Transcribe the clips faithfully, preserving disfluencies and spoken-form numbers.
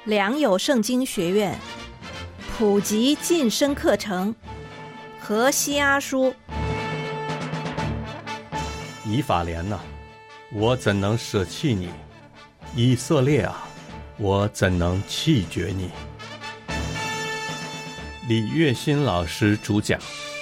良友圣经学院普及晋升课程何西阿书。 以法莲啊，我怎能舍弃你？以色列啊，我怎能弃绝你？李月新老师主讲。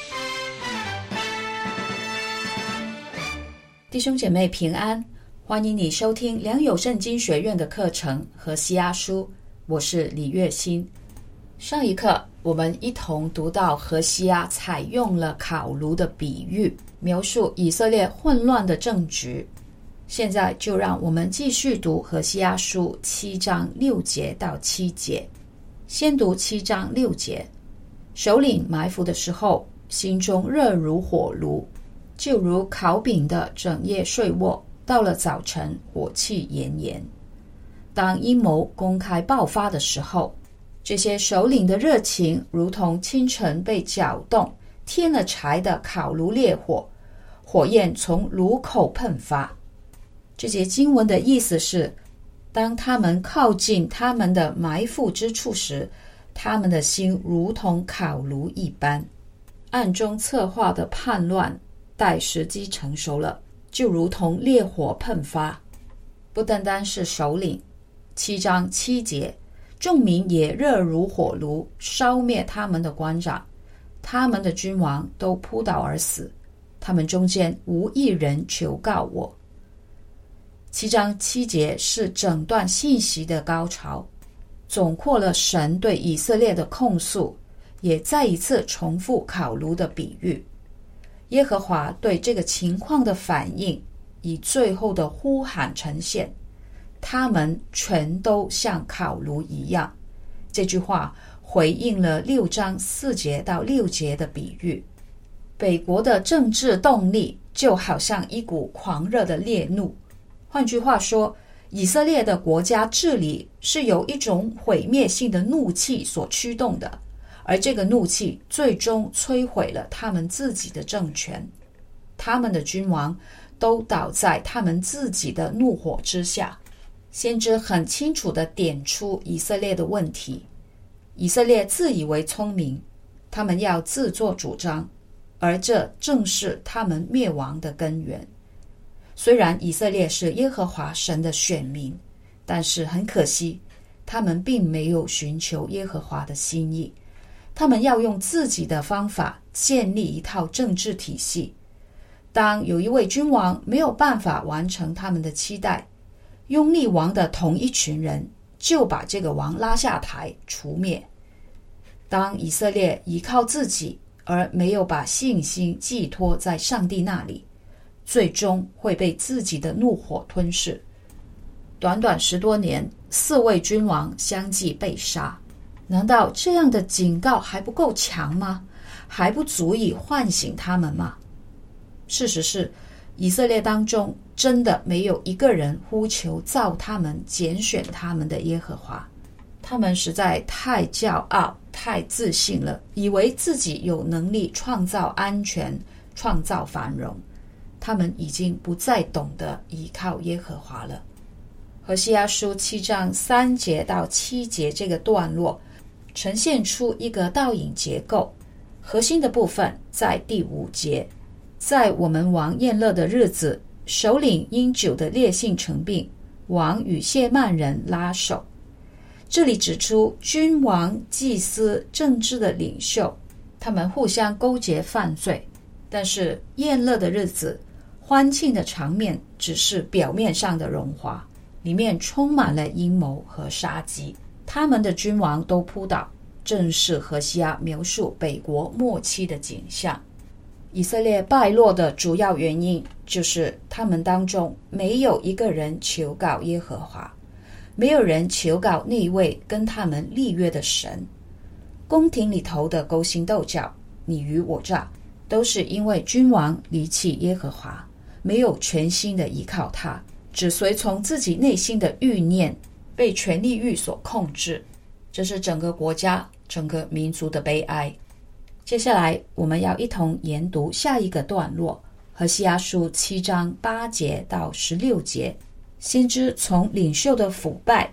弟兄姐妹平安，欢迎你收听良友圣经学院的课程何西阿书，我是李月新。上一课我们一同读到何西阿采用了烤炉的比喻，描述以色列混乱的政局。现在就让我们继续读何西阿书七章六节到七节。先读七章六节。首领埋伏的时候，心中热如火炉，就如烤饼的整夜睡卧，到了早晨火气炎炎。当阴谋公开爆发的时候，这些首领的热情如同清晨被搅动添了柴的烤炉烈火，火焰从炉口喷发。这节经文的意思是，当他们靠近他们的埋伏之处时，他们的心如同烤炉一般。暗中策划的叛乱待时机成熟了，就如同烈火喷发。不单单是首领，七章七节，众民也热如火炉，烧灭他们的官长，他们的君王都扑倒而死，他们中间无一人求告我。七章七节是整段信息的高潮，总括了神对以色列的控诉，也再一次重复烤炉的比喻。耶和华对这个情况的反应以最后的呼喊呈现，他们全都像烤炉一样。这句话回应了六章四节到六节的比喻。北国的政治动力就好像一股狂热的烈怒，换句话说，以色列的国家治理是由一种毁灭性的怒气所驱动的，而这个怒气最终摧毁了他们自己的政权，他们的君王都倒在他们自己的怒火之下。先知很清楚地点出以色列的问题，以色列自以为聪明，他们要自作主张，而这正是他们灭亡的根源。虽然以色列是耶和华神的选民，但是很可惜，他们并没有寻求耶和华的心意，他们要用自己的方法建立一套政治体系。当有一位君王没有办法完成他们的期待，拥立王的同一群人就把这个王拉下台除灭。当以色列依靠自己而没有把信心寄托在上帝那里，最终会被自己的怒火吞噬。短短十多年，四位君王相继被杀，难道这样的警告还不够强吗？还不足以唤醒他们吗？事实是，以色列当中真的没有一个人呼求造他们、拣选他们的耶和华。他们实在太骄傲、太自信了，以为自己有能力创造安全、创造繁荣。他们已经不再懂得依靠耶和华了。何西阿书七章三节到七节这个段落呈现出一个倒影结构，核心的部分在第五节。在我们王宴乐的日子，首领因酒的烈性成病，王与谢曼人拉手。这里指出君王、祭司、政治的领袖，他们互相勾结犯罪，但是宴乐的日子，欢庆的场面只是表面上的荣华，里面充满了阴谋和杀机。他们的君王都扑倒，正是何西阿描述北国末期的景象。以色列败落的主要原因就是他们当中没有一个人求告耶和华，没有人求告那一位跟他们立约的神。宫廷里头的勾心斗角、你虞我诈，都是因为君王离弃耶和华，没有全心的依靠他，只随从自己内心的欲念，被权力欲所控制。这是整个国家、整个民族的悲哀。接下来我们要一同研读下一个段落，何西阿书七章八节到十六节。先知从领袖的腐败、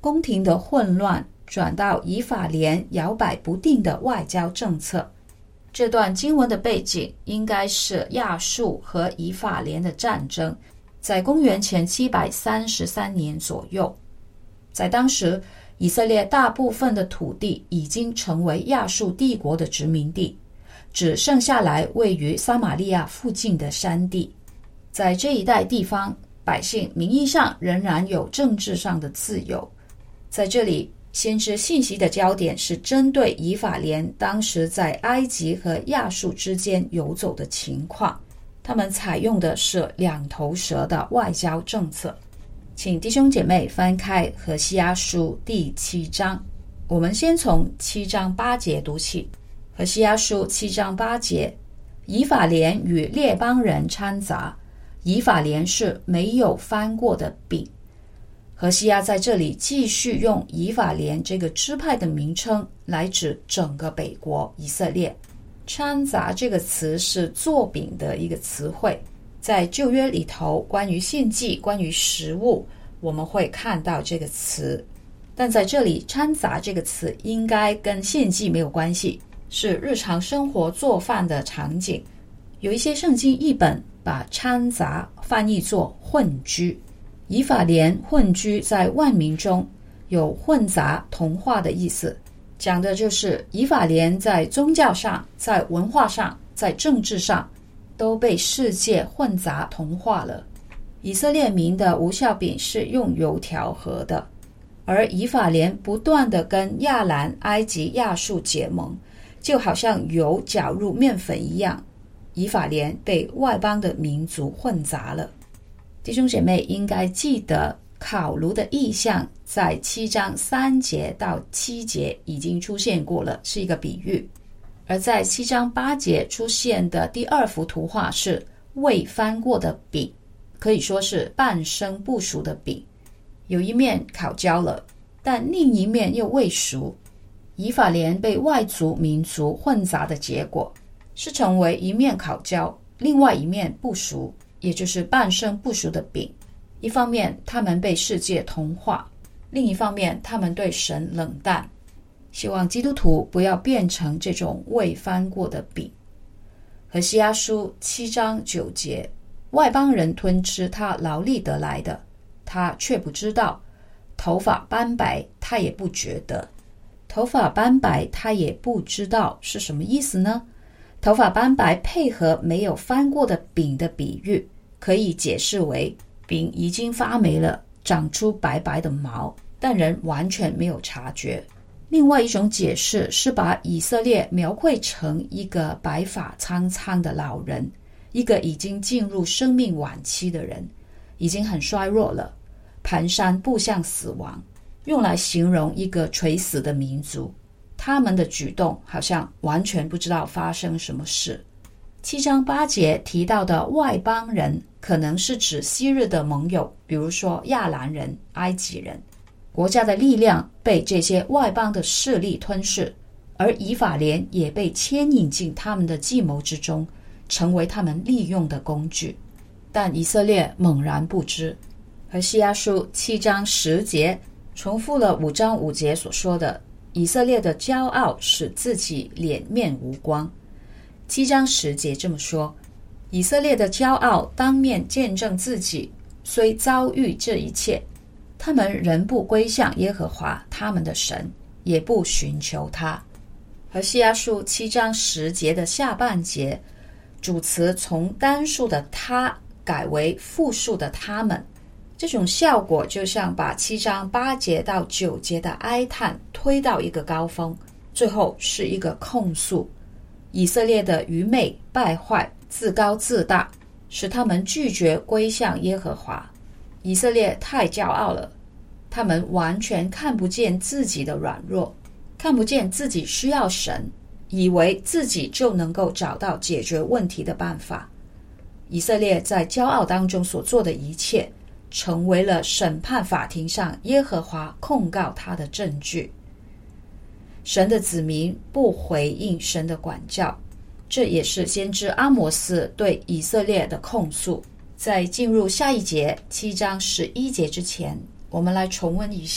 宫廷的混乱转到以法莲摇摆不定的外交政策。这段经文的背景应该是亚述和以法莲的战争，在公元前七百三十三年左右。在当时，以色列大部分的土地已经成为亚述帝国的殖民地，只剩下来位于撒玛利亚附近的山地。在这一带地方，百姓名义上仍然有政治上的自由。在这里，先知信息的焦点是针对以法莲当时在埃及和亚述之间游走的情况，他们采用的是两头蛇的外交政策。请弟兄姐妹翻开何西阿书第七章，我们先从七章八节读起。何西阿书七章八节，以法莲与列邦人掺杂，以法莲是没有翻过的饼。何西阿在这里继续用以法莲这个支派的名称来指整个北国以色列。掺杂这个词是做饼的一个词汇，在旧约里头关于献祭关于食物我们会看到这个词，但在这里掺杂这个词应该跟献祭没有关系，是日常生活做饭的场景。有一些圣经译本把掺杂翻译作混居，以法莲混居在万民中，有混杂同化的意思，讲的就是以法莲在宗教上在文化上在政治上都被世界混杂同化了。以色列民的无酵饼是用油调和的，而以法莲不断地跟亚兰、埃及、亚述结盟，就好像油搅入面粉一样，以法莲被外邦的民族混杂了。弟兄姐妹应该记得，烤炉的意象在七章三节到七节已经出现过了，是一个比喻。而在七章八节出现的第二幅图画是未翻过的饼，可以说是半生不熟的饼，有一面烤焦了，但另一面又未熟。以法莲被外族民族混杂的结果是成为一面烤焦，另外一面不熟，也就是半生不熟的饼。一方面他们被世界同化，另一方面他们对神冷淡。希望基督徒不要变成这种未翻过的饼。何西阿书七章九节，外邦人吞吃他劳力得来的，他却不知道；头发斑白，他也不觉得。头发斑白他也不知道是什么意思呢？头发斑白配合没有翻过的饼的比喻，可以解释为饼已经发霉了，长出白白的毛，但人完全没有察觉。另外一种解释是把以色列描绘成一个白发苍苍的老人，一个已经进入生命晚期的人，已经很衰弱了，蹒跚步向死亡，用来形容一个垂死的民族。他们的举动好像完全不知道发生什么事。七章八节提到的外邦人可能是指昔日的盟友，比如说亚兰人、埃及人。国家的力量被这些外邦的势力吞噬，而以法莲也被牵引进他们的计谋之中，成为他们利用的工具。但以色列猛然不知。何西阿书七章十节重复了五章五节所说的，以色列的骄傲使自己脸面无光。七章十节这么说，以色列的骄傲当面见证自己，虽遭遇这一切，他们仍不归向耶和华他们的神，也不寻求他。何西阿书七章十节的下半节，主词从单数的他改为复数的他们，这种效果就像把七章八节到九节的哀叹推到一个高峰，最后是一个控诉。以色列的愚昧、败坏、自高自大，使他们拒绝归向耶和华。以色列太骄傲了，他们完全看不见自己的软弱，看不见自己需要神，以为自己就能够找到解决问题的办法。以色列在骄傲当中所做的一切，成为了审判法庭上耶和华控告他的证据。神的子民不回应神的管教，这也是先知阿摩斯对以色列的控诉。在进入下一节七章十一节之前，我们来重温一下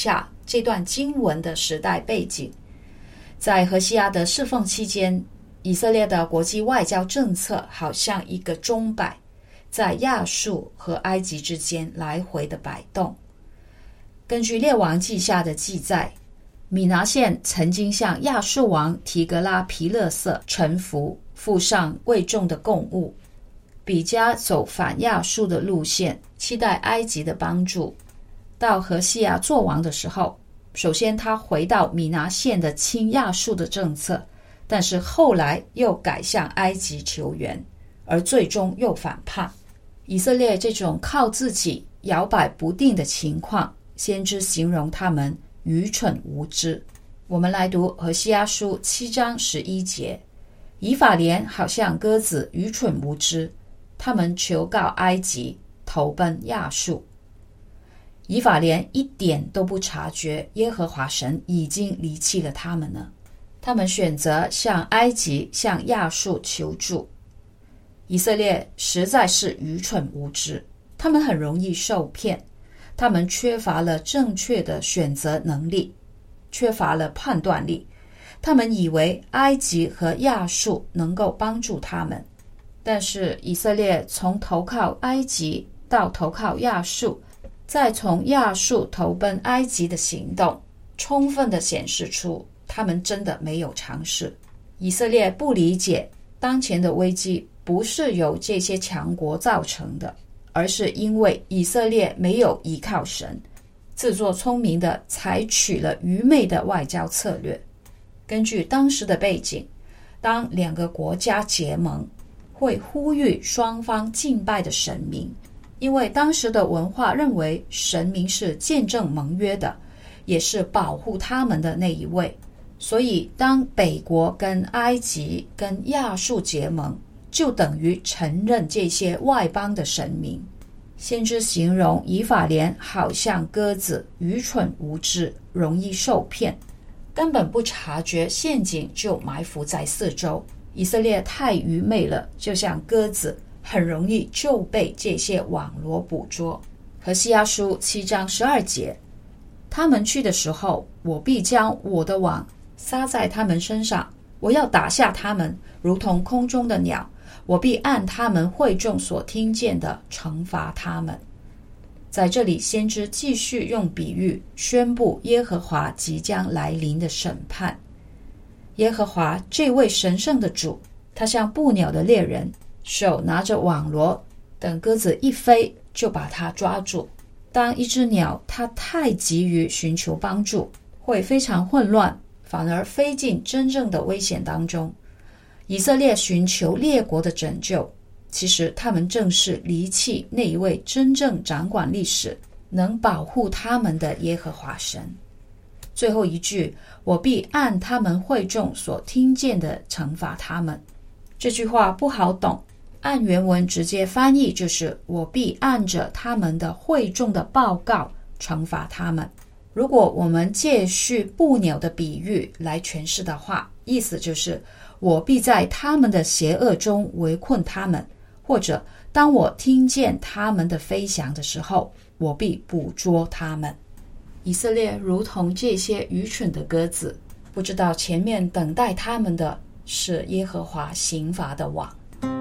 这段经文的时代背景。在何西阿的侍奉期间，以色列的国际外交政策好像一个钟摆，在亚述和埃及之间来回的摆动。根据列王记下的记载，米拿现曾经向亚述王提格拉皮勒色臣服，付上贵重的贡物。比加走反亚述的路线，期待埃及的帮助。到何西阿做王的时候，首先他回到米拿现的亲亚述的政策，但是后来又改向埃及求援，而最终又反叛。以色列这种靠自己摇摆不定的情况，先知形容他们愚蠢无知。我们来读何西阿书七章十一节，以法莲好像鸽子，愚蠢无知，他们求告埃及，投奔亚述。以法莲一点都不察觉耶和华神已经离弃了他们了，他们选择向埃及、向亚述求助。以色列实在是愚蠢无知，他们很容易受骗，他们缺乏了正确的选择能力，缺乏了判断力。他们以为埃及和亚述能够帮助他们，但是以色列从投靠埃及到投靠亚述，再从亚述投奔埃及的行动，充分地显示出他们真的没有尝试。以色列不理解当前的危机不是由这些强国造成的，而是因为以色列没有依靠神，自作聪明地采取了愚昧的外交策略。根据当时的背景，当两个国家结盟，会呼吁双方敬拜的神明，因为当时的文化认为神明是见证盟约的，也是保护他们的那一位。所以当北国跟埃及跟亚述结盟，就等于承认这些外邦的神明。先知形容以法莲好像鸽子，愚蠢无知，容易受骗，根本不察觉陷阱就埋伏在四周。以色列太愚昧了，就像鸽子，很容易就被这些网罗捕捉。何西阿书七章十二节，他们去的时候，我必将我的网撒在他们身上，我要打下他们，如同空中的鸟，我必按他们会众所听见的惩罚他们。在这里，先知继续用比喻宣布耶和华即将来临的审判。耶和华这位神圣的主，他像捕鸟的猎人，手拿着网罗，等鸽子一飞，就把它抓住。当一只鸟它太急于寻求帮助，会非常混乱，反而飞进真正的危险当中。以色列寻求列国的拯救，其实他们正是离弃那一位真正掌管历史、能保护他们的耶和华神。最后一句，我必按他们会众所听见的惩罚他们。这句话不好懂，按原文直接翻译就是我必按着他们的会众的报告惩罚他们。如果我们借续捕鸟的比喻来诠释的话，意思就是我必在他们的邪恶中围困他们，或者当我听见他们的飞翔的时候，我必捕捉他们。以色列如同这些愚蠢的鸽子，不知道前面等待他们的是耶和华刑罚的网。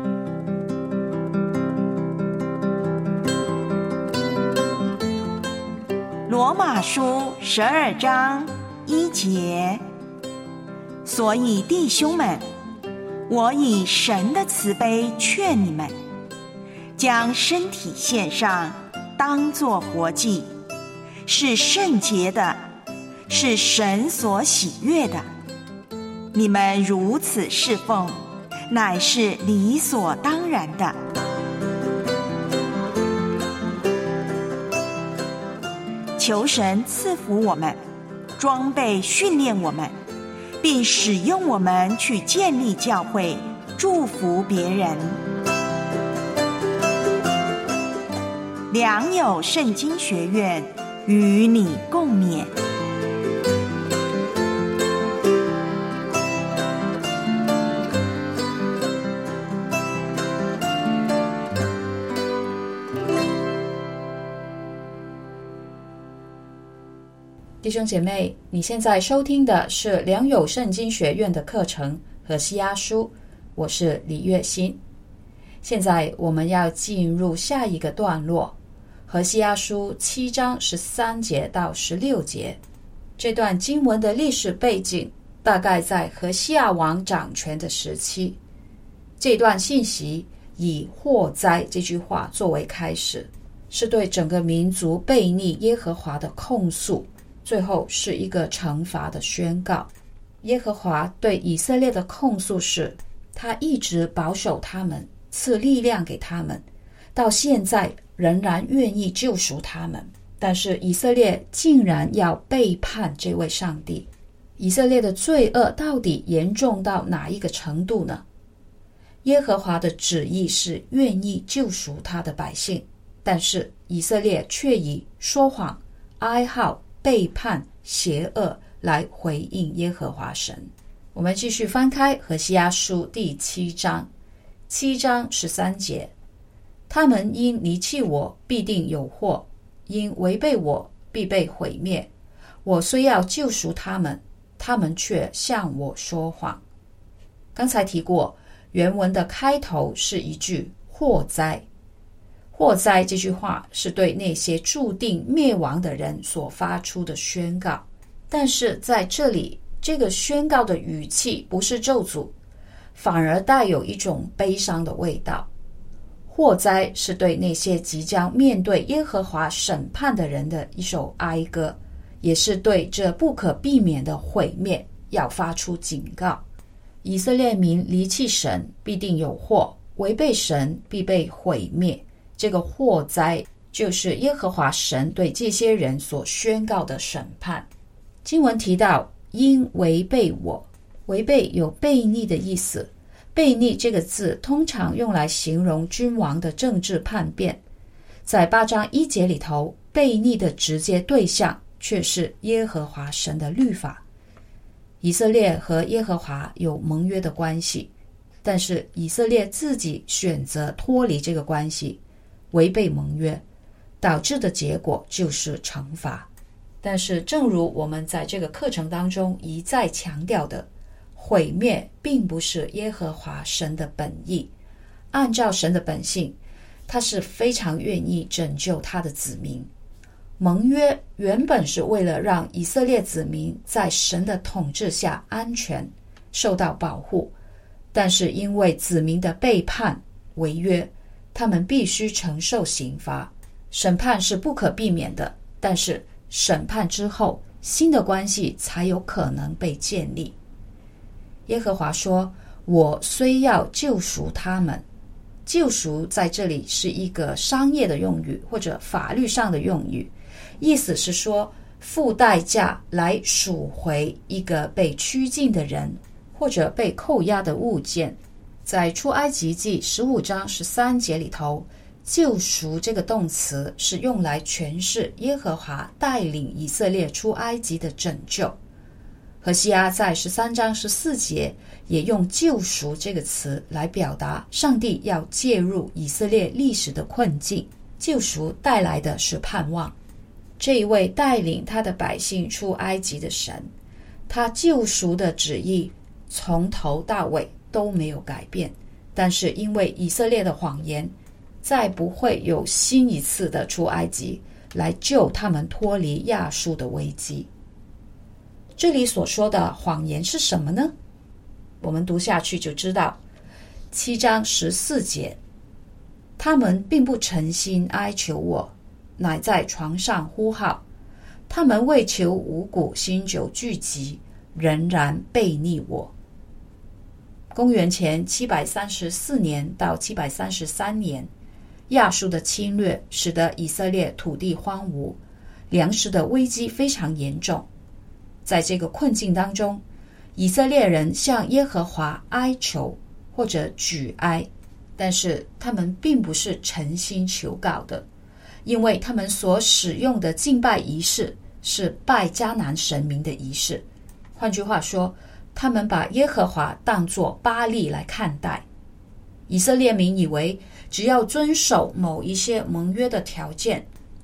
罗马书十二章一节，所以弟兄们，我以神的慈悲劝你们，将身体献上，当作活祭，是圣洁的，是神所喜悦的。你们如此侍奉，乃是理所当然的。求神赐福我们，装备训练我们，并使用我们去建立教会，祝福别人。良友圣经学院与你共勉。 弟兄姐妹，你现在收听的是良友圣经学院的课程何西阿书，我是李月欣。现在我们要进入下一个段落，何西阿书七章十三节到十六节。这段经文的历史背景大概在何西阿王掌权的时期。这段信息以祸灾这句话作为开始，是对整个民族悖逆耶和华的控诉，最后是一个惩罚的宣告。耶和华对以色列的控诉是，他一直保守他们，赐力量给他们，到现在仍然愿意救赎他们。但是以色列竟然要背叛这位上帝。以色列的罪恶到底严重到哪一个程度呢？耶和华的旨意是愿意救赎他的百姓，但是以色列却以说谎、哀号、背叛、邪恶来回应耶和华神。我们继续翻开何西阿书第七章，七章十三节，他们因离弃我，必定有祸；因违背我，必被毁灭。我虽要救赎他们，他们却向我说谎。刚才提过，原文的开头是一句祸灾。祸灾这句话是对那些注定灭亡的人所发出的宣告，但是在这里，这个宣告的语气不是咒诅，反而带有一种悲伤的味道。祸灾是对那些即将面对耶和华审判的人的一首哀歌，也是对这不可避免的毁灭要发出警告。以色列民离弃神，必定有祸；违背神，必被毁灭。这个祸灾就是耶和华神对这些人所宣告的审判。经文提到因违背我，违背有悖逆的意思。悖逆这个字通常用来形容君王的政治叛变。在八章一节里头，悖逆的直接对象却是耶和华神的律法。以色列和耶和华有盟约的关系，但是以色列自己选择脱离这个关系，违背盟约，导致的结果就是惩罚。但是正如我们在这个课程当中一再强调的，毁灭并不是耶和华神的本意。按照神的本性，他是非常愿意拯救他的子民。盟约原本是为了让以色列子民在神的统治下安全，受到保护，但是因为子民的背叛、违约，他们必须承受刑罚。审判是不可避免的，但是审判之后，新的关系才有可能被建立。耶和华说，我虽要救赎他们。救赎在这里是一个商业的用语，或者法律上的用语，意思是说付代价来赎回一个被拘禁的人，或者被扣押的物件。在出埃及记十五章十三节里头，救赎这个动词是用来诠释耶和华带领以色列出埃及的拯救。何西阿在十三章十四节也用救赎这个词来表达上帝要介入以色列历史的困境，救赎带来的是盼望。这一位带领他的百姓出埃及的神，他救赎的旨意从头到尾都没有改变，但是因为以色列的谎言，再不会有新一次的出埃及来救他们脱离亚述的危机。这里所说的谎言是什么呢？我们读下去就知道。七章十四节，他们并不诚心哀求我，乃在床上呼号，他们为求五谷新酒聚集，仍然悖逆我。公元前七百三十四年到七百三十三年，亚述的侵略使得以色列土地荒芜，粮食的危机非常严重。在这个困境当中，以色列人向耶和华哀求或者举哀，但是他们并不是诚心求告的，因为他们所使用的敬拜仪式是拜迦南神明的仪式。换句话说，他们把耶和华当作巴力来看待。以色列民以为只要遵守某一些盟约的条件，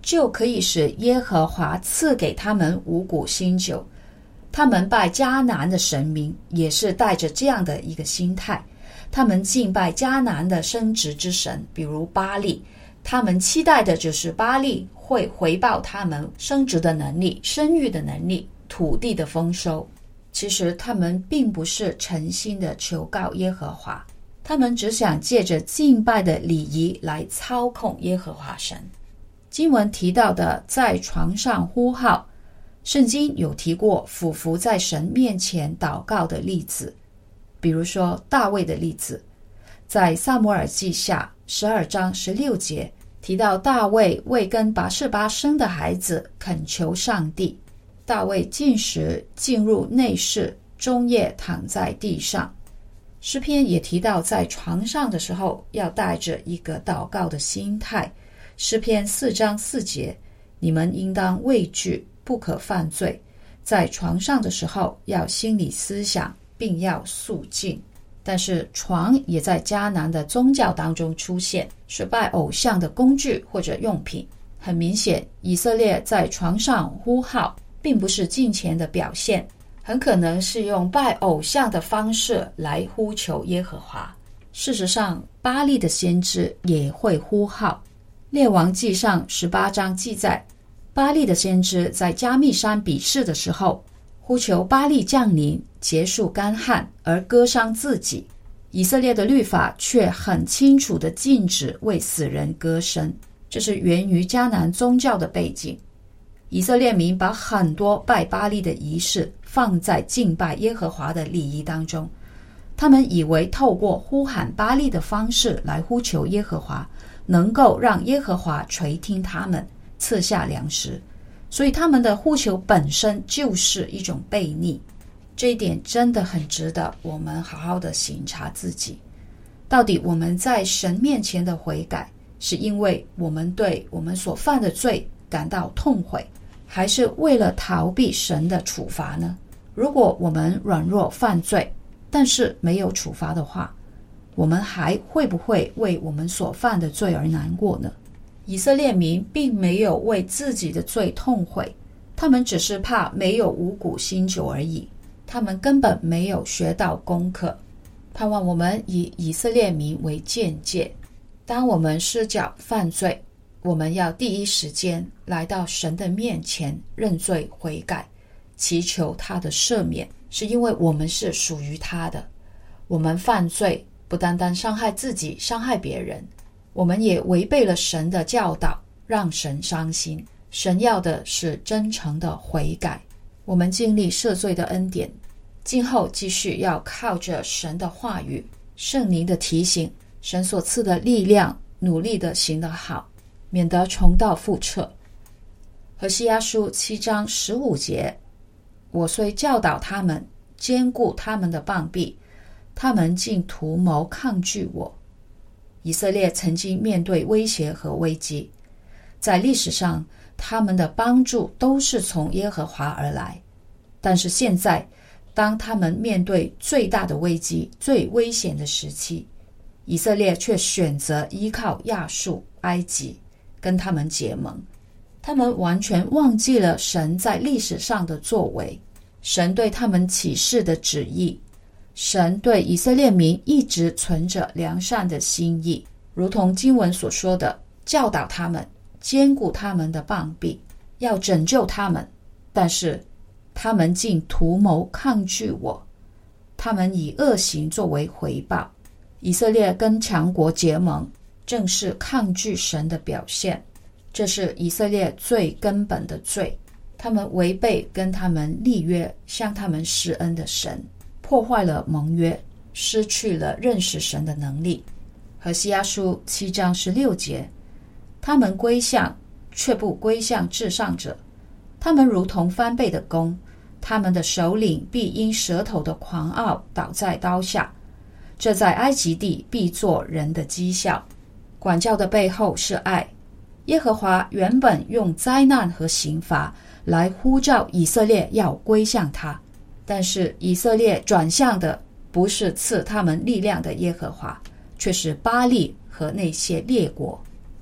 就可以使耶和华赐给他们五谷新酒。他们拜迦南的神明也是带着这样的一个心态，他们敬拜迦南的生殖之神，比如巴力，他们期待的就是巴力会回报他们生殖的能力、生育的能力、土地的丰收。其实他们并不是诚心的求告耶和华，他们只想借着敬拜的礼仪来操控耶和华神。经文提到的在床上呼号，圣经有提过俯伏在神面前祷告的例子，比如说大卫的例子，在撒母耳记下十二章十六节提到大卫为跟拔示巴生的孩子恳求上帝，大卫进食进入内室，终夜躺在地上。诗篇也提到在床上的时候要带着一个祷告的心态，诗篇四章四节，你们应当畏惧，不可犯罪，在床上的时候要心理思想，并要肃静。但是床也在迦南的宗教当中出现，是拜偶像的工具或者用品。很明显，以色列在床上呼号并不是敬虔的表现，很可能是用拜偶像的方式来呼求耶和华。事实上，巴力的先知也会呼号。列王记上十八章记载，巴力的先知在加密山比试的时候，呼求巴力降临，结束干旱，而割伤自己。以色列的律法却很清楚地禁止为死人割身，这是源于迦南宗教的背景。以色列民把很多拜巴力的仪式放在敬拜耶和华的礼仪当中，他们以为透过呼喊巴力的方式来呼求耶和华，能够让耶和华垂听他们，赐下粮食，所以他们的呼求本身就是一种悖逆。这一点真的很值得我们好好的省察自己，到底我们在神面前的悔改，是因为我们对我们所犯的罪感到痛悔，还是为了逃避神的处罚呢？如果我们软弱犯罪，但是没有处罚的话，我们还会不会为我们所犯的罪而难过呢？以色列民并没有为自己的罪痛悔，他们只是怕没有五谷新酒而已，他们根本没有学到功课。盼望我们以以色列民为鉴戒，当我们失脚犯罪，我们要第一时间来到神的面前认罪悔改，祈求他的赦免，是因为我们是属于他的。我们犯罪不单单伤害自己，伤害别人，我们也违背了神的教导，让神伤心。神要的是真诚的悔改。我们经历赦罪的恩典，今后继续要靠着神的话语、圣灵的提醒、神所赐的力量，努力的行得好，免得重蹈覆辙。何西阿书七章十五节，我虽教导他们，坚固他们的膀臂，他们竟图谋抗拒我。以色列曾经面对威胁和危机，在历史上他们的帮助都是从耶和华而来，但是现在当他们面对最大的危机、最危险的时期，以色列却选择依靠亚述、埃及跟他们结盟。他们完全忘记了神在历史上的作为，神对他们启示的旨意，神对以色列民一直存着良善的心意，如同经文所说的，教导他们，坚固他们的膀臂，要拯救他们。但是他们竟图谋抗拒我，他们以恶行作为回报。以色列跟强国结盟，正是抗拒神的表现，这是以色列最根本的罪。他们违背跟他们立约、向他们施恩的神，破坏了盟约，失去了认识神的能力。何西阿书七章十六节，他们归向，却不归向至上者，他们如同翻倍的弓，他们的首领必因舌头的狂傲倒在刀下，这在埃及地必作人的讥笑。管教的背后是爱。耶和华原本用灾难和刑罚来呼召以色列要归向他，但是以色列转向的不是赐他们力量的耶和华，却是巴力和那些列国。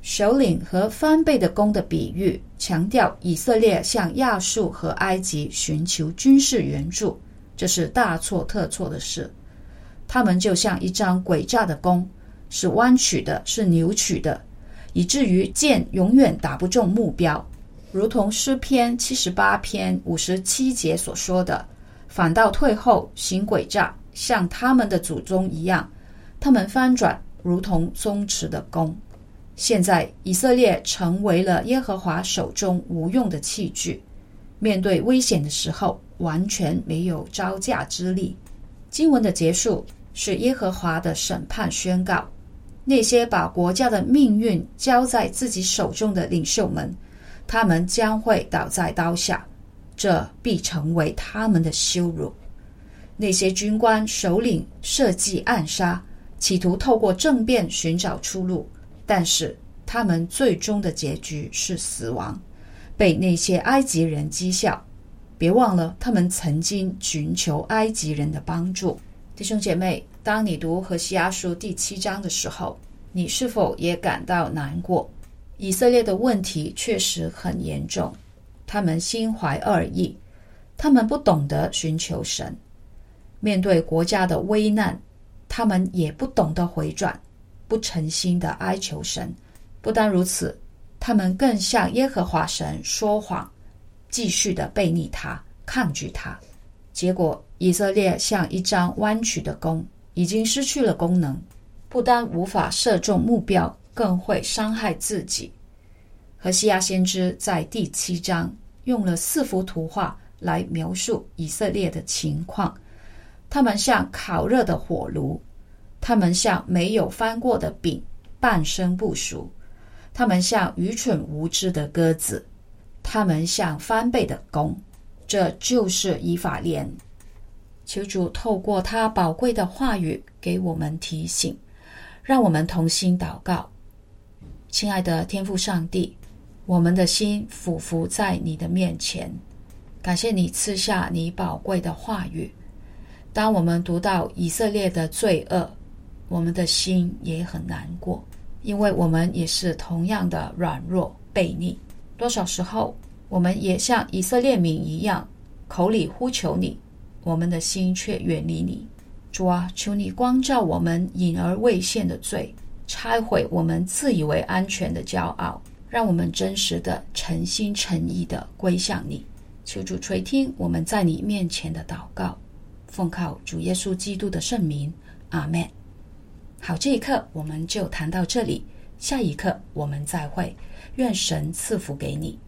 首领和翻倍的弓的比喻，强调以色列向亚述和埃及寻求军事援助，这是大错特错的事。他们就像一张诡诈的弓，是弯曲的，是扭曲的，以至于箭永远打不中目标。如同诗篇七十八篇五十七节所说的，反倒退后行诡诈，像他们的祖宗一样，他们翻转如同松弛的弓。现在以色列成为了耶和华手中无用的器具，面对危险的时候完全没有招架之力。经文的结束是耶和华的审判宣告，那些把国家的命运交在自己手中的领袖们，他们将会倒在刀下，这必成为他们的羞辱。那些军官首领设计暗杀，企图透过政变寻找出路，但是他们最终的结局是死亡，被那些埃及人讥笑。别忘了，他们曾经寻求埃及人的帮助。弟兄姐妹，当你读何西阿书第七章的时候，你是否也感到难过？以色列的问题确实很严重，他们心怀恶意，他们不懂得寻求神，面对国家的危难，他们也不懂得回转，不诚心的哀求神。不单如此，他们更向耶和华神说谎，继续的背逆他，抗拒他。结果以色列像一张弯曲的弓，已经失去了功能，不单无法射中目标，更会伤害自己。何西阿先知在第七章用了四幅图画来描述以色列的情况，他们像烤热的火炉，他们像没有翻过的饼，半生不熟，他们像愚蠢无知的鸽子，他们像翻倍的弓，这就是以法莲。求主透过他宝贵的话语给我们提醒，让我们同心祷告。亲爱的天父上帝，我们的心俯伏在你的面前，感谢你赐下你宝贵的话语。当我们读到以色列的罪恶，我们的心也很难过，因为我们也是同样的软弱悖逆。多少时候我们也像以色列民一样，口里呼求你，我们的心却远离你。主啊，求你光照我们隐而未现的罪，拆毁我们自以为安全的骄傲，让我们真实的诚心诚意的归向你。求主垂听我们在你面前的祷告，奉靠主耶稣基督的圣名，阿们。好，这一刻我们就谈到这里，下一刻我们再会，愿神赐福给你。